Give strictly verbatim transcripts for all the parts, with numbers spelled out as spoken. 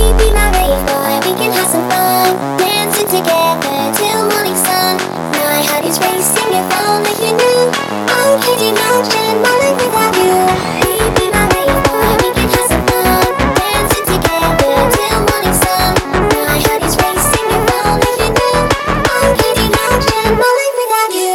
be my rave boy, we can have some fun, dancing together till morning sun. My heart is racing, if only you knew. I can't imagine my life without you. Be my rave boy, we can have some fun, dancing together till morning sun. My heart is racing, if only you knew. I can't imagine my life without you.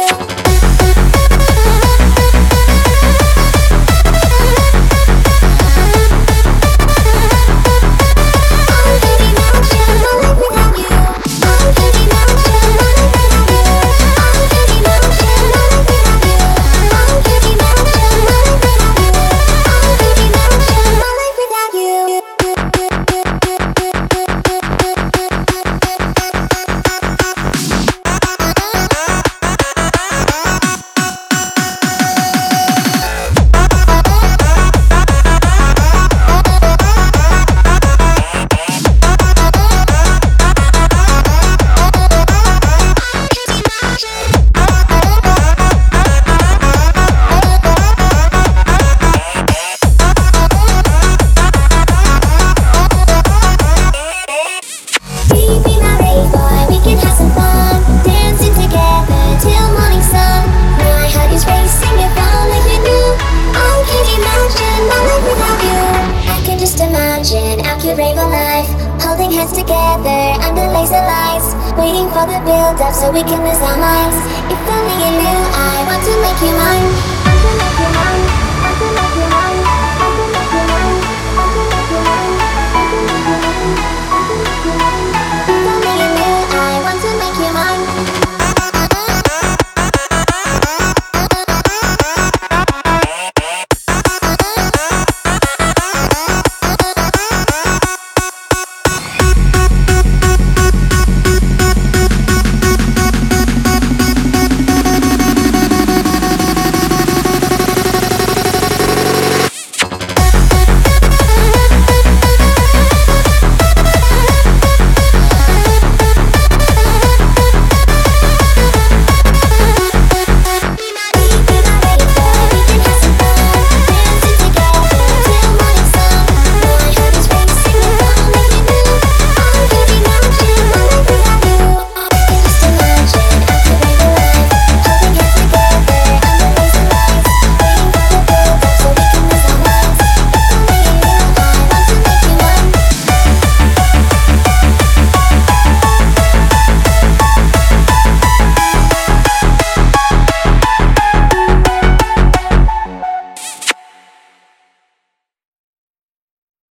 Rave a life, holding hands together under laser lights, waiting for the build-up so we can lose our minds. If only you knew, I want to make you mine. I want to make you mine.